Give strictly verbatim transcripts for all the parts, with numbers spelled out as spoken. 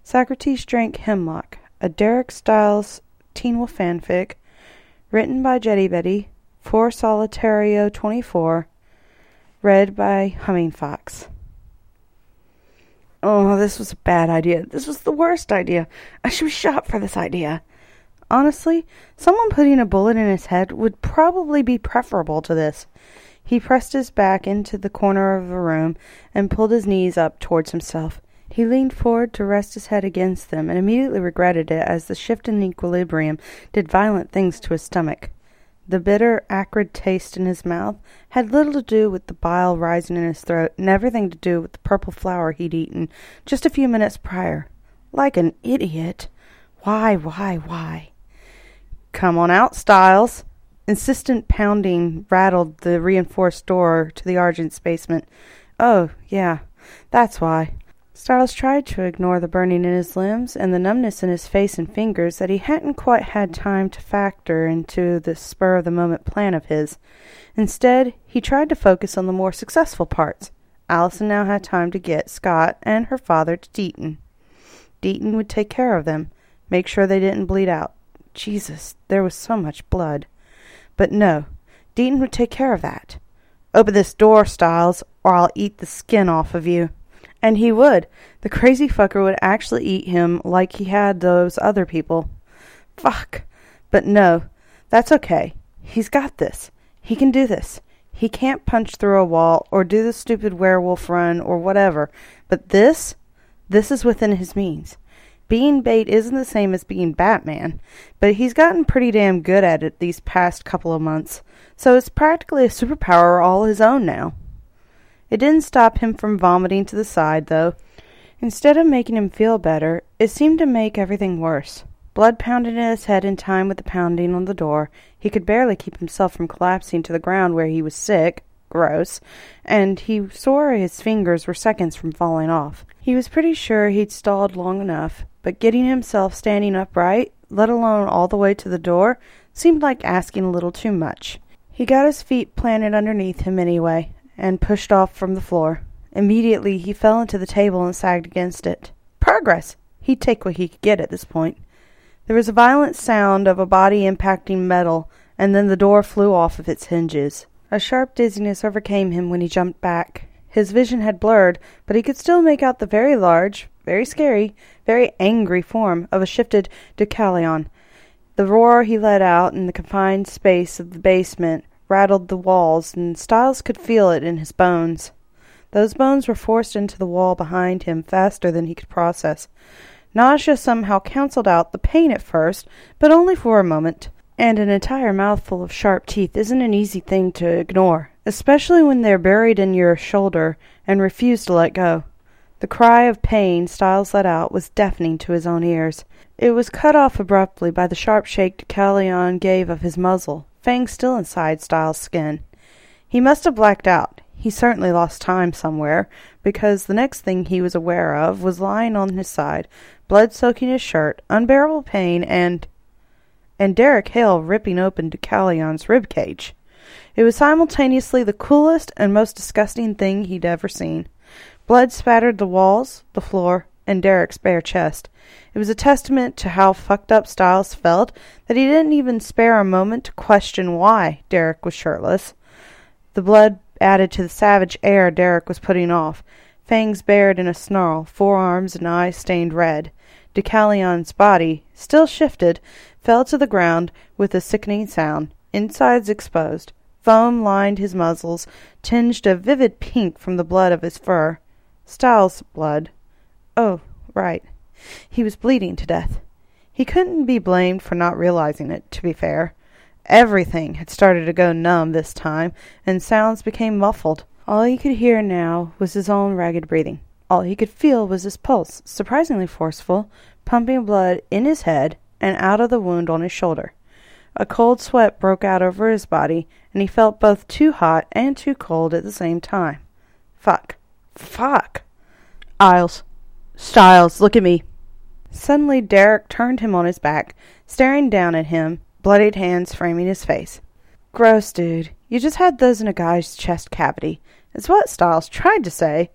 Socrates Drank Hemlock, a Derek Styles Teen Wolf fanfic, written by Jetty Betty, for Solitario twenty-four, read by Humming Fox. Oh, this was a bad idea. This was the worst idea. I should be shot for this idea. Honestly, someone putting a bullet in his head would probably be preferable to this. He pressed his back into the corner of the room and pulled his knees up towards himself. He leaned forward to rest his head against them and immediately regretted it as the shift in equilibrium did violent things to his stomach. The bitter, acrid taste in his mouth had little to do with the bile rising in his throat and everything to do with the purple flower he'd eaten just a few minutes prior. Like an idiot. Why, why, why? Come on out, Styles. Insistent pounding rattled the reinforced door to the Argent's basement. Oh, yeah, that's why. Styles tried to ignore the burning in his limbs and the numbness in his face and fingers that he hadn't quite had time to factor into the spur-of-the-moment plan of his. Instead, he tried to focus on the more successful parts. Allison now had time to get Scott and her father to Deaton. Deaton would take care of them, make sure they didn't bleed out. Jesus, there was so much blood. But no, Deaton would take care of that. Open this door, Styles, or I'll eat the skin off of you. And he would. The crazy fucker would actually eat him like he had those other people. Fuck. But no, that's okay. He's got this. He can do this. He can't punch through a wall or do the stupid werewolf run or whatever. But this? This is within his means. Being bait isn't the same as being Batman, but he's gotten pretty damn good at it these past couple of months, so it's practically a superpower all his own now. It didn't stop him from vomiting to the side, though. Instead of making him feel better, it seemed to make everything worse. Blood pounded in his head in time with the pounding on the door. He could barely keep himself from collapsing to the ground where he was sick, gross, and he swore his fingers were seconds from falling off. He was pretty sure he'd stalled long enough, but getting himself standing upright, let alone all the way to the door, seemed like asking a little too much. He got his feet planted underneath him anyway, and pushed off from the floor. Immediately he fell into the table and sagged against it. Progress! He'd take what he could get at this point. There was a violent sound of a body impacting metal, and then the door flew off of its hinges. A sharp dizziness overcame him when he jumped back. His vision had blurred, but he could still make out the very large, very scary, very angry form of a shifted Deucalion. The roar he let out in the confined space of the basement rattled the walls, and Styles could feel it in his bones. Those bones were forced into the wall behind him faster than he could process. Nausea somehow cancelled out the pain at first, but only for a moment. And an entire mouthful of sharp teeth isn't an easy thing to ignore, especially when they're buried in your shoulder and refuse to let go. The cry of pain Styles let out was deafening to his own ears. It was cut off abruptly by the sharp shake Deucalion gave of his muzzle, fangs still inside Styles' skin. He must have blacked out. He certainly lost time somewhere, because the next thing he was aware of was lying on his side, blood soaking his shirt, unbearable pain, and... and Derek Hale ripping open Deucalion's ribcage. It was simultaneously the coolest and most disgusting thing he'd ever seen. Blood spattered the walls, the floor, and Derek's bare chest. It was a testament to how fucked up Styles felt that he didn't even spare a moment to question why Derek was shirtless. The blood added to the savage air Derek was putting off, fangs bared in a snarl, forearms and eyes stained red. Deucalion's body, still shifted, fell to the ground with a sickening sound, insides exposed. Foam lined his muzzles, tinged a vivid pink from the blood of his fur. Styles' blood. Oh, right. He was bleeding to death. He couldn't be blamed for not realizing it, to be fair. Everything had started to go numb this time, and sounds became muffled. All he could hear now was his own ragged breathing. All he could feel was his pulse, surprisingly forceful, pumping blood in his head and out of the wound on his shoulder. A cold sweat broke out over his body, and he felt both too hot and too cold at the same time. Fuck. Fuck. Isles. Styles, look at me. Suddenly Derek turned him on his back, staring down at him, bloodied hands framing his face. Gross, dude. You just had those in a guy's chest cavity. It's what Styles tried to say.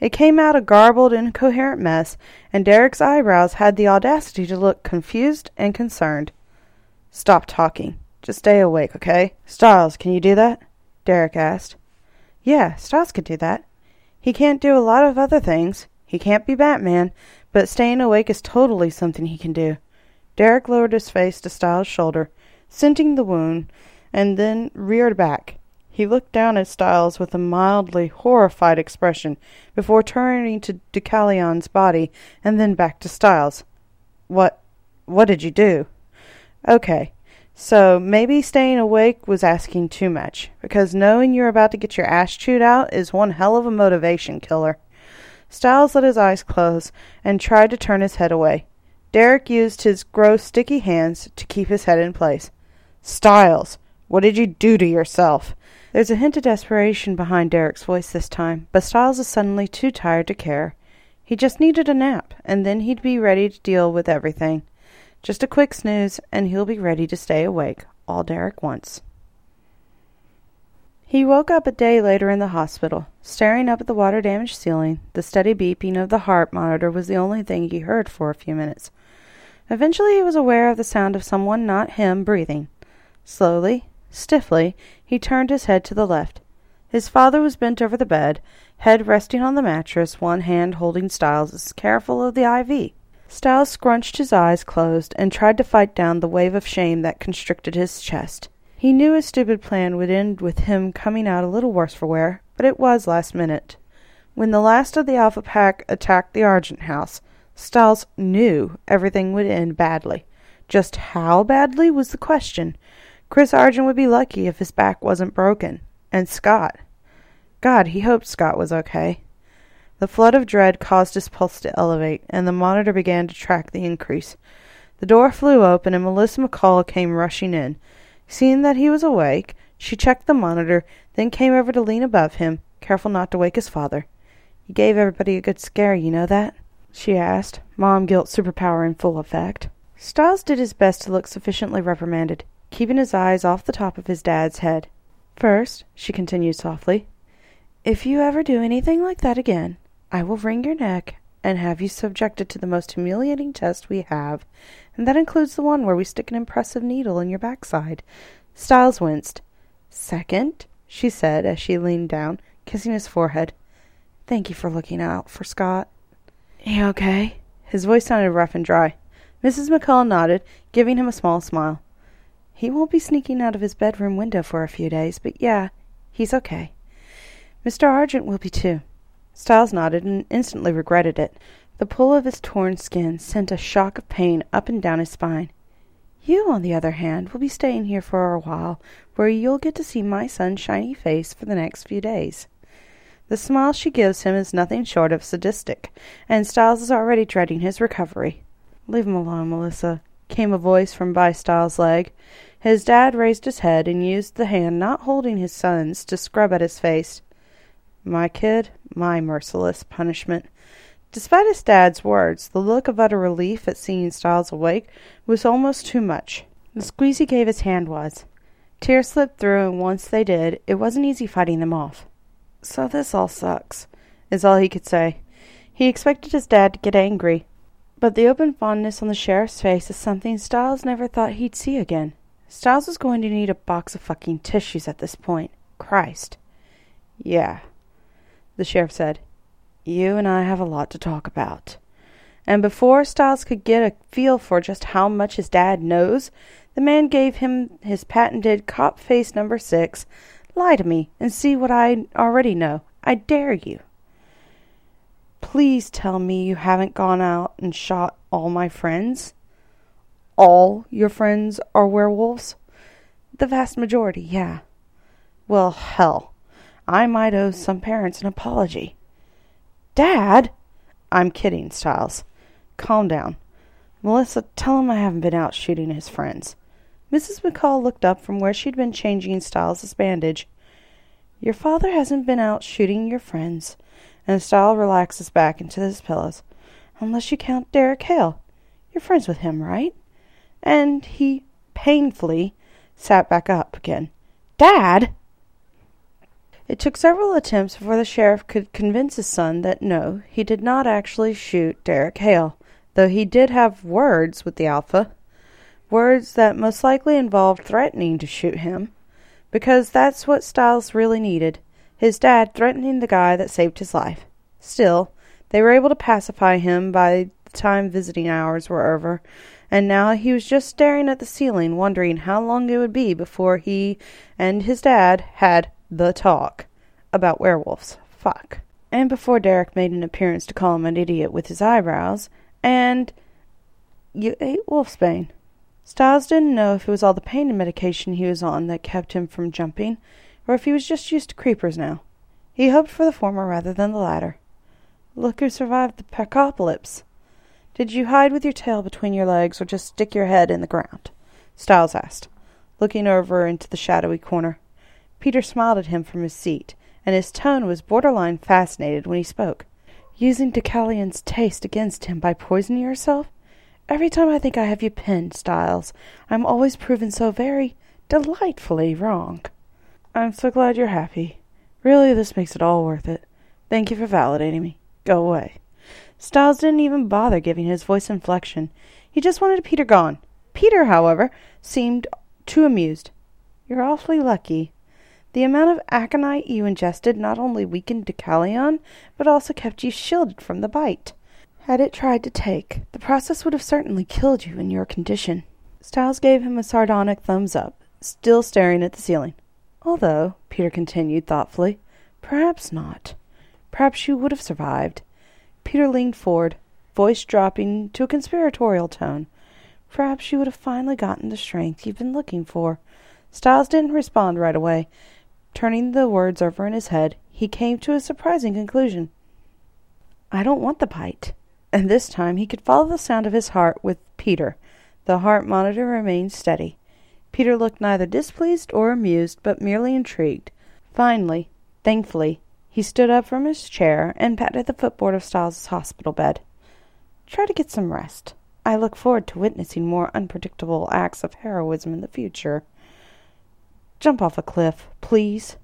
It came out a garbled, incoherent mess, and Derek's eyebrows had the audacity to look confused and concerned. "Stop talking. Just stay awake, okay? Stiles, can you do that?" Derek asked. "Yeah, Stiles could do that. He can't do a lot of other things. He can't be Batman, but staying awake is totally something he can do." Derek lowered his face to Stiles' shoulder, scenting the wound, and then reared back. He looked down at Stiles with a mildly horrified expression before turning to Deucalion's body and then back to Stiles. What, what did you do?" "Okay, so maybe staying awake was asking too much, because knowing you're about to get your ass chewed out is one hell of a motivation killer." Stiles let his eyes close and tried to turn his head away. Derek used his gross, sticky hands to keep his head in place. "Stiles, what did you do to yourself?" There's a hint of desperation behind Derek's voice this time, but Stiles is suddenly too tired to care. He just needed a nap, and then he'd be ready to deal with everything. Just a quick snooze, and he'll be ready to stay awake, all Derek wants. He woke up a day later in the hospital, staring up at the water-damaged ceiling. The steady beeping of the heart monitor was the only thing he heard for a few minutes. Eventually he was aware of the sound of someone, not him, breathing. Slowly, stiffly, he turned his head to the left. His father was bent over the bed, head resting on the mattress, one hand holding Stiles, careful of the I V. Stiles scrunched his eyes closed and tried to fight down the wave of shame that constricted his chest. He knew his stupid plan would end with him coming out a little worse for wear, but it was last minute. When the last of the Alpha Pack attacked the Argent House, Stiles knew everything would end badly. Just how badly was the question. Chris Argent would be lucky if his back wasn't broken. And Scott. God, he hoped Scott was okay. The flood of dread caused his pulse to elevate, and the monitor began to track the increase. The door flew open, and Melissa McCall came rushing in. Seeing that he was awake, she checked the monitor, then came over to lean above him, careful not to wake his father. "You gave everybody a good scare, you know that?" she asked, mom guilt superpower in full effect. Stiles did his best to look sufficiently reprimanded, keeping his eyes off the top of his dad's head. "First," she continued softly, "if you ever do anything like that again, I will wring your neck and have you subjected to the most humiliating test we have, and that includes the one where we stick an impressive needle in your backside." Stiles winced. "Second," she said as she leaned down, kissing his forehead, "thank you for looking out for Scott." "You okay?" His voice sounded rough and dry. Missus McCall nodded, giving him a small smile. "He won't be sneaking out of his bedroom window for a few days, but yeah, he's okay. Mister Argent will be too." Stiles nodded and instantly regretted it. The pull of his torn skin sent a shock of pain up and down his spine. "You, on the other hand, will be staying here for a while, where you'll get to see my son's shiny face for the next few days." The smile she gives him is nothing short of sadistic, and Stiles is already dreading his recovery. "Leave him alone, Melissa," came a voice from by Stiles' leg. His dad raised his head and used the hand not holding his son's to scrub at his face. "My kid, my merciless punishment." Despite his dad's words, the look of utter relief at seeing Stiles awake was almost too much. The squeeze he gave his hand was. Tears slipped through, and once they did, it wasn't easy fighting them off. "So this all sucks," is all he could say. He expected his dad to get angry, but the open fondness on the sheriff's face is something Stiles never thought he'd see again. Stiles was going to need a box of fucking tissues at this point. Christ. "Yeah," the sheriff said. "You and I have a lot to talk about." And before Stiles could get a feel for just how much his dad knows, the man gave him his patented cop face number six. "Lie to me and see what I already know. I dare you." "Please tell me you haven't gone out and shot all my friends." "All your friends are werewolves?" "The vast majority, yeah." "Well, hell. I might owe some parents an apology." "Dad!" "I'm kidding, Stiles. Calm down. Melissa, tell him I haven't been out shooting his friends." Missus McCall looked up from where she'd been changing Stiles' bandage. "Your father hasn't been out shooting your friends." And Stiles relaxes back into his pillows. "Unless you count Derek Hale. You're friends with him, right?" And he painfully sat back up again. "Dad!" It took several attempts before the sheriff could convince his son that no, he did not actually shoot Derek Hale, though he did have words with the Alpha. Words that most likely involved threatening to shoot him, because that's what Stiles really needed, his dad threatening the guy that saved his life. Still, they were able to pacify him by the time visiting hours were over, and now he was just staring at the ceiling, wondering how long it would be before he and his dad had the talk about werewolves. Fuck. And before Derek made an appearance to call him an idiot with his eyebrows, and you ate wolfsbane. Stiles didn't know if it was all the pain medication he was on that kept him from jumping, or if he was just used to creepers now. He hoped for the former rather than the latter. Look who survived the apocalypse. Did you hide with your tail between your legs or just stick your head in the ground? Stiles asked, looking over into the shadowy corner. Peter smiled at him from his seat, and his tone was borderline fascinated when he spoke. Using Deucalion's taste against him by poisoning yourself? Every time I think I have you pinned, Stiles, I'm always proven so very delightfully wrong. I'm so glad you're happy. Really, this makes it all worth it. Thank you for validating me. Go away. Stiles didn't even bother giving his voice inflection. He just wanted Peter gone. Peter, however, seemed too amused. You're awfully lucky. The amount of aconite you ingested not only weakened Deucalion, but also kept you shielded from the bite. Had it tried to take, the process would have certainly killed you in your condition. Stiles gave him a sardonic thumbs up, still staring at the ceiling. Although, Peter continued thoughtfully, perhaps not. Perhaps you would have survived. Peter leaned forward, voice dropping to a conspiratorial tone. Perhaps you would have finally gotten the strength you've been looking for. Stiles didn't respond right away. Turning the words over in his head, he came to a surprising conclusion. I don't want the bite. And this time he could follow the sound of his heart with Peter. The heart monitor remained steady. Peter looked neither displeased or amused, but merely intrigued. Finally, thankfully, he stood up from his chair and patted the footboard of Stiles' hospital bed. Try to get some rest. I look forward to witnessing more unpredictable acts of heroism in the future. Jump off a cliff, please.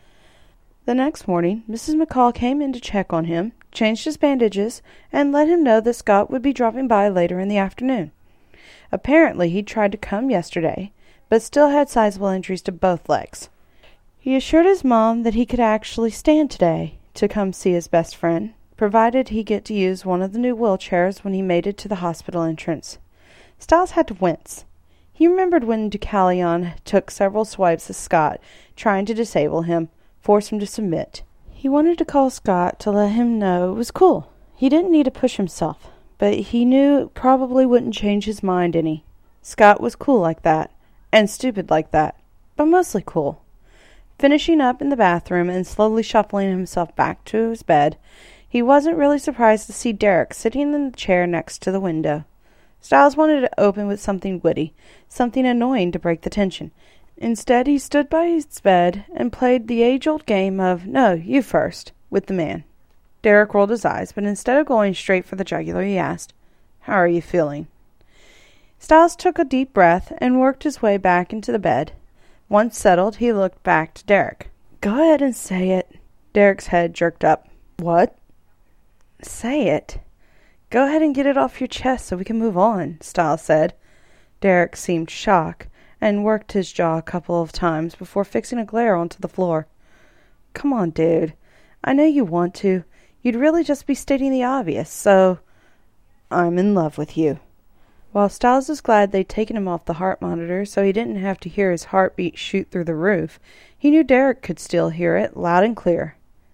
The next morning, Missus McCall came in to check on him, changed his bandages, and let him know that Scott would be dropping by later in the afternoon. Apparently he'd tried to come yesterday, but still had sizable injuries to both legs. He assured his mom that he could actually stand today to come see his best friend, provided he get to use one of the new wheelchairs when he made it to the hospital entrance. Stiles had to wince. He remembered when Deucalion took several swipes at Scott, trying to disable him, force him to submit. He wanted to call Scott to let him know it was cool. He didn't need to push himself, but he knew it probably wouldn't change his mind any. Scott was cool like that, and stupid like that, but mostly cool. Finishing up in the bathroom and slowly shuffling himself back to his bed, he wasn't really surprised to see Derek sitting in the chair next to the window. Stiles wanted to open with something witty, something annoying to break the tension. Instead, he stood by his bed and played the age-old game of, no, you first, with the man. Derek rolled his eyes, but instead of going straight for the jugular, he asked, How are you feeling? Stiles took a deep breath and worked his way back into the bed. Once settled, he looked back to Derek. Go ahead and say it. Derek's head jerked up. What? Say it. Go ahead and get it off your chest so we can move on, Stiles said. Derek seemed shocked and worked his jaw a couple of times before fixing a glare onto the floor. Come on, dude. I know you want to. You'd really just be stating the obvious, so... I'm in love with you. While Stiles was glad they'd taken him off the heart monitor so he didn't have to hear his heartbeat shoot through the roof, he knew Derek could still hear it loud and clear.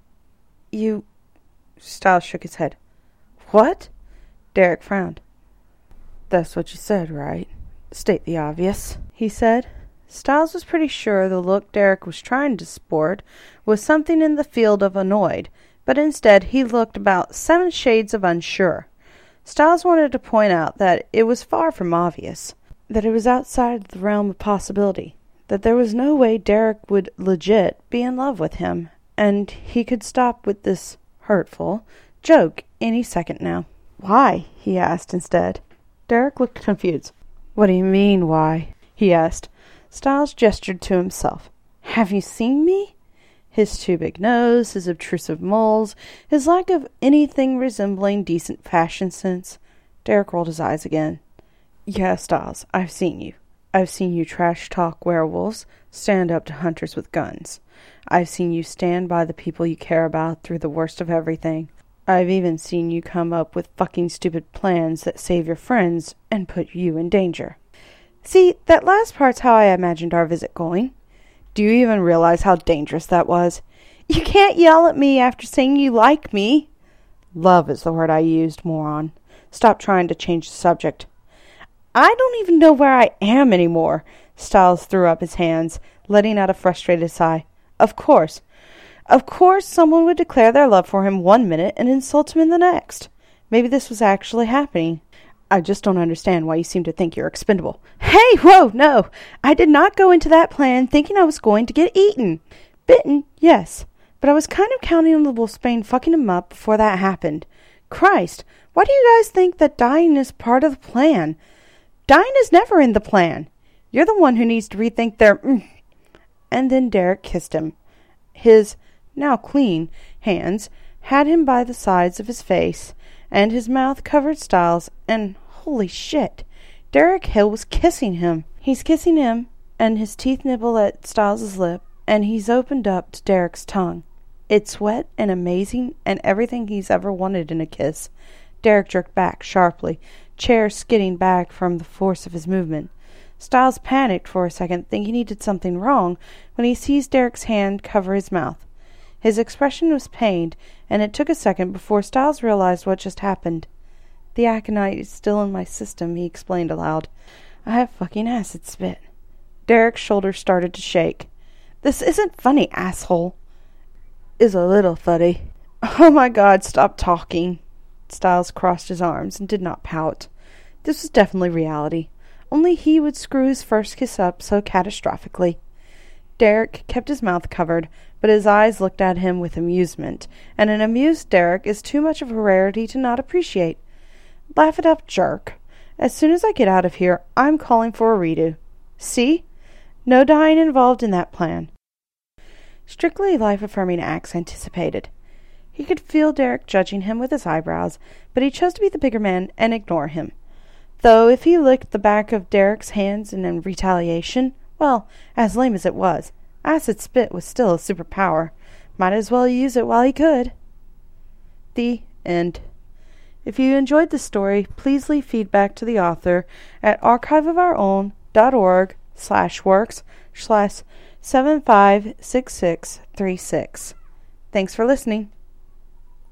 You... Stiles shook his head. What? Derek frowned. That's what you said, right? State the obvious, he said. Stiles was pretty sure the look Derek was trying to sport was something in the field of annoyed, but instead he looked about seven shades of unsure. Stiles wanted to point out that it was far from obvious, that it was outside the realm of possibility, that there was no way Derek would legit be in love with him, and he could stop with this hurtful joke any second now. Why? He asked instead. Derek looked confused. What do you mean, why? He asked. Stiles gestured to himself. Have you seen me? His too big nose, his obtrusive moles, his lack of anything resembling decent fashion sense. Derek rolled his eyes again. Yeah, Stiles, I've seen you. I've seen you trash-talk werewolves, stand up to hunters with guns. I've seen you stand by the people you care about through the worst of everything. I've even seen you come up with fucking stupid plans that save your friends and put you in danger. See, that last part's how I imagined our visit going. Do you even realize how dangerous that was? You can't yell at me after saying you like me. Love is the word I used, moron. Stop trying to change the subject. I don't even know where I am anymore. Stiles threw up his hands, letting out a frustrated sigh. Of course. Of course someone would declare their love for him one minute and insult him in the next. Maybe this was actually happening. I just don't understand why you seem to think you're expendable. Hey, whoa, no! I did not go into that plan thinking I was going to get eaten. Bitten, yes, but I was kind of counting on the wolfsbane fucking him up before that happened. Christ, why do you guys think that dying is part of the plan? Dying is never in the plan. You're the one who needs to rethink their... Mm. And then Derek kissed him. His, now clean, hands had him by the sides of his face, and his mouth covered Stiles, and holy shit, Derek Hill was kissing him. He's kissing him, and his teeth nibble at Stiles' lip, and he's opened up to Derek's tongue. It's wet and amazing, and everything he's ever wanted in a kiss. Derek jerked back sharply, chair skidding back from the force of his movement. Stiles panicked for a second, thinking he did something wrong, when he sees Derek's hand cover his mouth. His expression was pained, and it took a second before Stiles realized what just happened. The aconite is still in my system, he explained aloud. I have fucking acid spit. Derek's shoulders started to shake. This isn't funny, asshole. Is a little funny. Oh my God, stop talking. Stiles crossed his arms and did not pout. This was definitely reality. Only he would screw his first kiss up so catastrophically. Derek kept his mouth covered, but his eyes looked at him with amusement, and an amused Derek is too much of a rarity to not appreciate. Laugh it up, jerk. As soon as I get out of here, I'm calling for a redo. See? No dying involved in that plan. Strictly life-affirming acts anticipated. He could feel Derek judging him with his eyebrows, but he chose to be the bigger man and ignore him. Though if he licked the back of Derek's hands in retaliation, well, as lame as it was, acid spit was still a superpower. Might as well use it while he could. The end. If you enjoyed the story, please leave feedback to the author at archiveofourown.org slash works slash seven five six six three six. Thanks for listening.